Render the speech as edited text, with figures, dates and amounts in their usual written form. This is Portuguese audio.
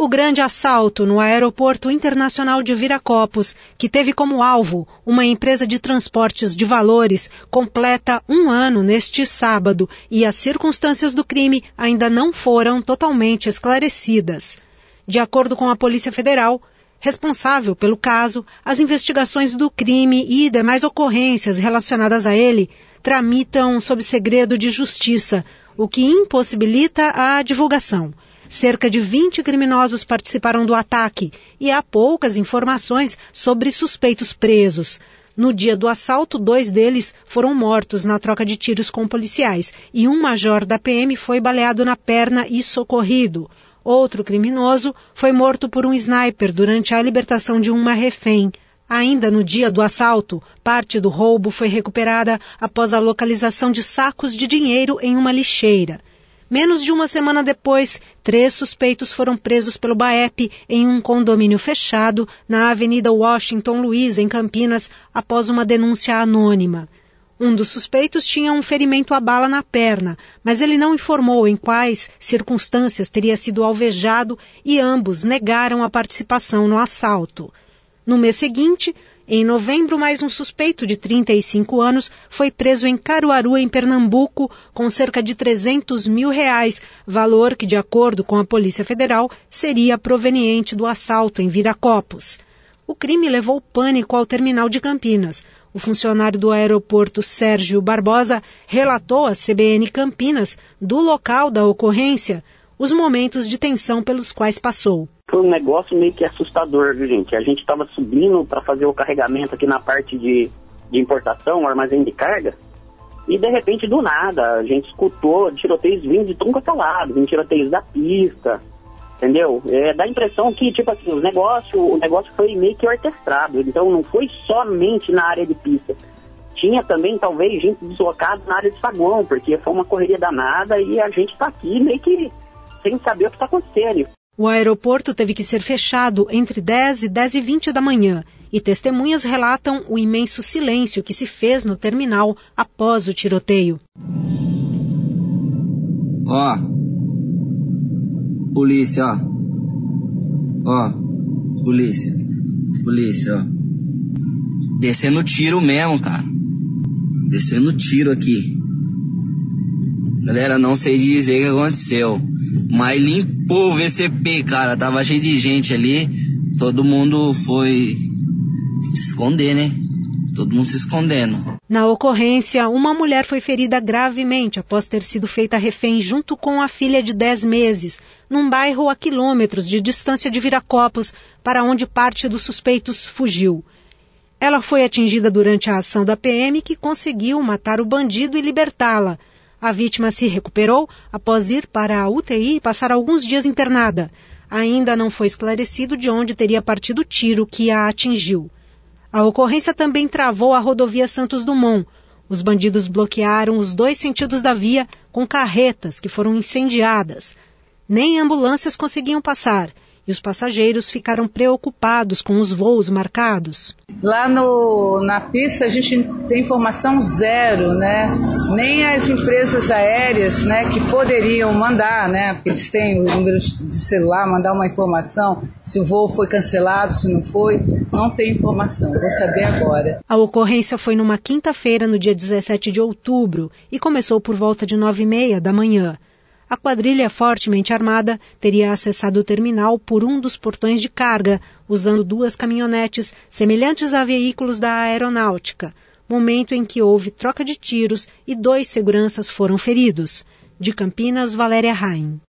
O grande assalto no Aeroporto Internacional de Viracopos, que teve como alvo uma empresa de transportes de valores, completa 1 ano neste sábado e as circunstâncias do crime ainda não foram totalmente esclarecidas. De acordo com a Polícia Federal, responsável pelo caso, as investigações do crime e demais ocorrências relacionadas a ele tramitam sob segredo de justiça, o que impossibilita a divulgação. Cerca de 20 criminosos participaram do ataque e há poucas informações sobre suspeitos presos. No dia do assalto, 2 deles foram mortos na troca de tiros com policiais e um major da PM foi baleado na perna e socorrido. Outro criminoso foi morto por um sniper durante a libertação de uma refém. Ainda no dia do assalto, parte do roubo foi recuperada após a localização de sacos de dinheiro em uma lixeira. Menos de uma semana depois, 3 suspeitos foram presos pelo BAEP em um condomínio fechado na Avenida Washington Luiz, em Campinas, após uma denúncia anônima. Um dos suspeitos tinha um ferimento à bala na perna, mas ele não informou em quais circunstâncias teria sido alvejado e ambos negaram a participação no assalto. No mês seguinte, em novembro, mais um suspeito de 35 anos foi preso em Caruaru, em Pernambuco, com cerca de R$300 mil, valor que, de acordo com a Polícia Federal, seria proveniente do assalto em Viracopos. O crime levou pânico ao terminal de Campinas. O funcionário do aeroporto, Sérgio Barbosa, relatou à CBN Campinas, do local da ocorrência, os momentos de tensão pelos quais passou. Foi um negócio meio que assustador, viu, gente? A gente estava subindo para fazer o carregamento aqui na parte de importação, armazém de carga, e de repente, do nada, a gente escutou tiroteios vindo de tudo quanto é lado, tiroteios da pista, entendeu? Dá a impressão que, tipo assim, o negócio foi meio que orquestrado, então não foi somente na área de pista. Tinha também, talvez, gente deslocada na área de saguão, porque foi uma correria danada e a gente está aqui meio que sem saber o que está acontecendo. O aeroporto teve que ser fechado entre 10 e 10h20 da manhã e testemunhas relatam o imenso silêncio que se fez no terminal após o tiroteio. Ó, polícia, ó, polícia, ó. Descendo tiro mesmo, cara. Descendo tiro aqui. Galera, não sei dizer o que aconteceu, mas limpou o VCP, cara. Tava cheio de gente ali. Todo mundo foi se esconder, né? Todo mundo se escondendo. Na ocorrência, uma mulher foi ferida gravemente após ter sido feita refém junto com a filha de 10 meses, num bairro a quilômetros de distância de Viracopos, para onde parte dos suspeitos fugiu. Ela foi atingida durante a ação da PM, que conseguiu matar o bandido e libertá-la. A vítima se recuperou após ir para a UTI e passar alguns dias internada. Ainda não foi esclarecido de onde teria partido o tiro que a atingiu. A ocorrência também travou a rodovia Santos Dumont. Os bandidos bloquearam os 2 sentidos da via com carretas que foram incendiadas. Nem ambulâncias conseguiam passar e os passageiros ficaram preocupados com os voos marcados. Lá na pista a gente tem informação zero, né? Nem as empresas aéreas, né, que poderiam mandar, né, porque eles têm os números de celular, mandar uma informação, se o voo foi cancelado, se não foi, não tem informação, vou saber agora. A ocorrência foi numa quinta-feira, no dia 17 de outubro, e começou por volta de 9h30 da manhã. A quadrilha fortemente armada teria acessado o terminal por um dos portões de carga, usando 2 caminhonetes semelhantes a veículos da aeronáutica, momento em que houve troca de tiros e 2 seguranças foram feridos. De Campinas, Valéria Raim.